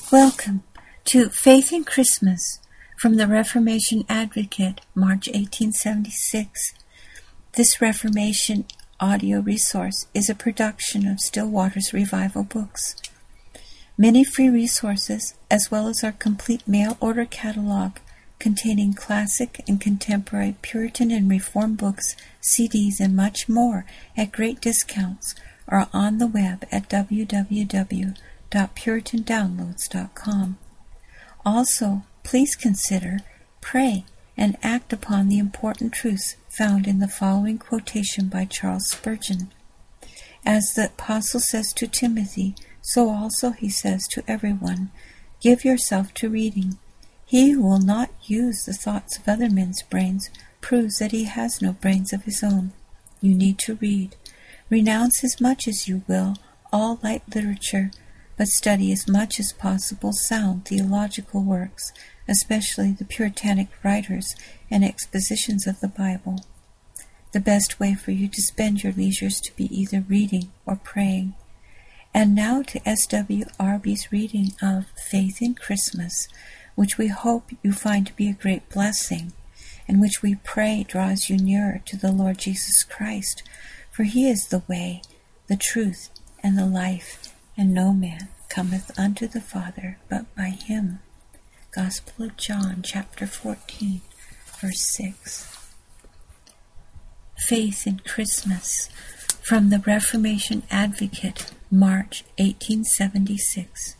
Welcome to Faith in Christmas from the Reformation Advocate, March 1876. This Reformation audio resource is a production of Still Waters Revival Books. Many free resources, as well as our complete mail-order catalog containing classic and contemporary Puritan and Reformed books, CDs, and much more at great discounts, are on the web at www.puritandownloads.com. Also, please consider, pray, and act upon the important truths found in the following quotation by Charles Spurgeon. As the Apostle says to Timothy, so also he says to everyone, give yourself to reading. He who will not use the thoughts of other men's brains proves that he has no brains of his own. You need to read. Renounce as much as you will all light literature, but study as much as possible sound theological works, especially the Puritanic writers and expositions of the Bible. The best way for you to spend your leisure is to be either reading or praying. And now to S.W. Arby's reading of Faith in Christmas, which we hope you find to be a great blessing, and which we pray draws you nearer to the Lord Jesus Christ, for he is the way, the truth, and the life, and no man cometh unto the Father but by him. Gospel of John, chapter 14, verse 6. Faith in Christmas, from the Reformation Advocate, March 1876.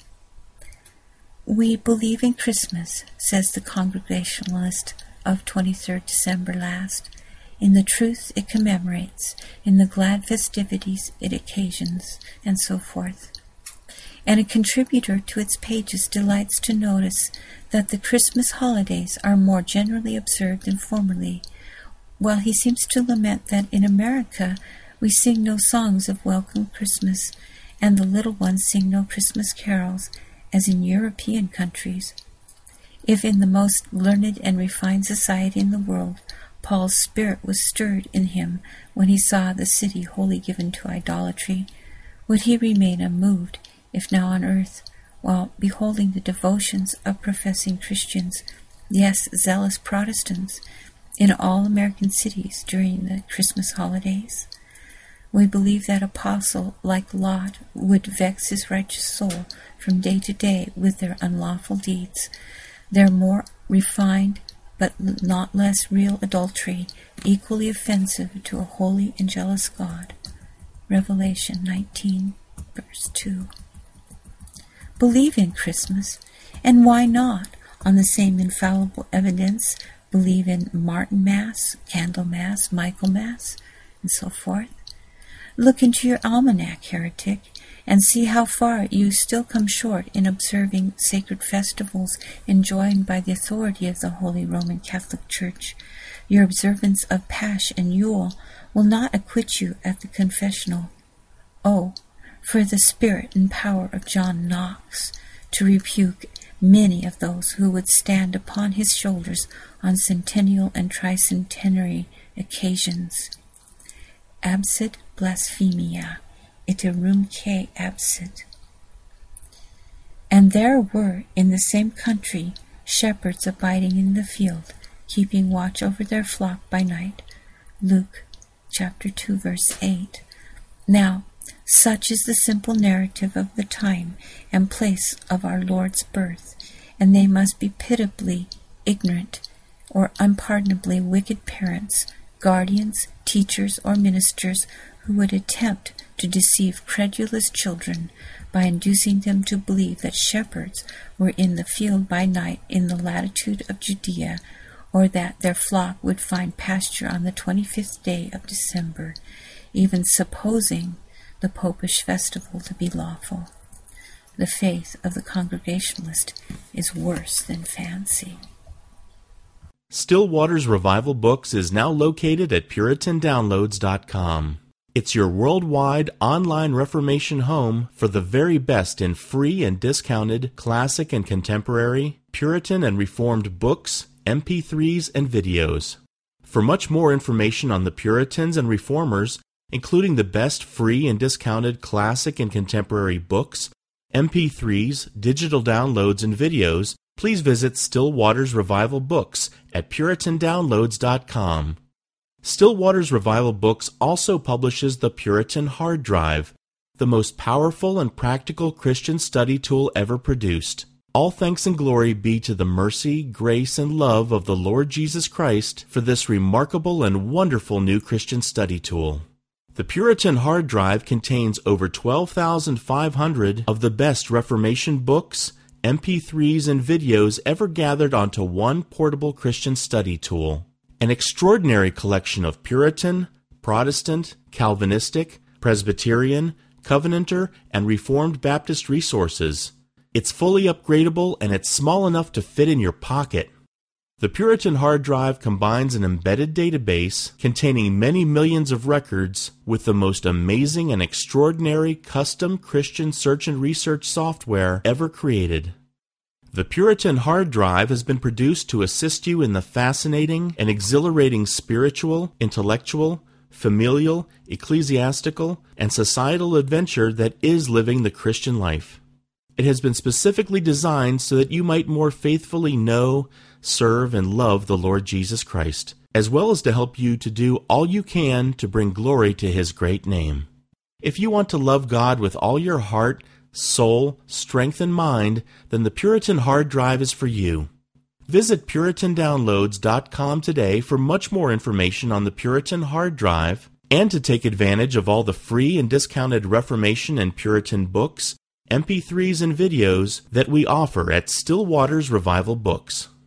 We believe in Christmas, says the Congregationalist of 23rd December last, in the truth it commemorates, in the glad festivities it occasions, and so forth. And a contributor to its pages delights to notice that the Christmas holidays are more generally observed than formerly, while he seems to lament that in America we sing no songs of welcome Christmas, and the little ones sing no Christmas carols, as in European countries. If in the most learned and refined society in the world Paul's spirit was stirred in him when he saw the city wholly given to idolatry, would he remain unmoved, if now on earth, while beholding the devotions of professing Christians, yes, zealous Protestants, in all American cities during the Christmas holidays? We believe that apostle, like Lot, would vex his righteous soul from day to day with their unlawful deeds, their more refined but not less real adultery, equally offensive to a holy and jealous God. Revelation 19, verse 2. Believe in Christmas, and why not, on the same infallible evidence, believe in Martinmas, Candlemas, Michaelmas, and so forth? Look into your almanac, heretic, and see how far you still come short in observing sacred festivals enjoined by the authority of the Holy Roman Catholic Church. Your observance of Pasch and Yule will not acquit you at the confessional. Oh, for the spirit and power of John Knox to rebuke many of those who would stand upon his shoulders on centennial and tricentenary occasions. Absit blasphemia, iterumque absit. And there were in the same country shepherds abiding in the field, keeping watch over their flock by night. Luke chapter 2, verse 8. Now, such is the simple narrative of the time and place of our Lord's birth, and they must be pitiably ignorant or unpardonably wicked parents, guardians, teachers, or ministers who would attempt to deceive credulous children by inducing them to believe that shepherds were in the field by night in the latitude of Judea, or that their flock would find pasture on the 25th day of December, even supposing the popish festival to be lawful. The faith of the Congregationalist is worse than fancy. Still Waters Revival Books is now located at PuritanDownloads.com. It's your worldwide online Reformation home for the very best in free and discounted classic and contemporary, Puritan and Reformed books, MP3s, and videos. For much more information on the Puritans and Reformers, including the best free and discounted classic and contemporary books, MP3s, digital downloads, and videos, please visit Still Waters Revival Books at PuritanDownloads.com. Still Waters Revival Books also publishes the Puritan Hard Drive, the most powerful and practical Christian study tool ever produced. All thanks and glory be to the mercy, grace, and love of the Lord Jesus Christ for this remarkable and wonderful new Christian study tool. The Puritan Hard Drive contains over 12,500 of the best Reformation books, MP3s, and videos ever gathered onto one portable Christian study tool. An extraordinary collection of Puritan, Protestant, Calvinistic, Presbyterian, Covenanter, and Reformed Baptist resources. It's fully upgradable and it's small enough to fit in your pocket. The Puritan Hard Drive combines an embedded database containing many millions of records with the most amazing and extraordinary custom Christian search and research software ever created. The Puritan Hard Drive has been produced to assist you in the fascinating and exhilarating spiritual, intellectual, familial, ecclesiastical, and societal adventure that is living the Christian life. It has been specifically designed so that you might more faithfully know, serve, and love the Lord Jesus Christ, as well as to help you to do all you can to bring glory to His great name. If you want to love God with all your heart, soul, strength, and mind, then the Puritan Hard Drive is for you. Visit PuritanDownloads.com today for much more information on the Puritan Hard Drive and to take advantage of all the free and discounted Reformation and Puritan books, MP3s, and videos that we offer at Still Waters Revival Books.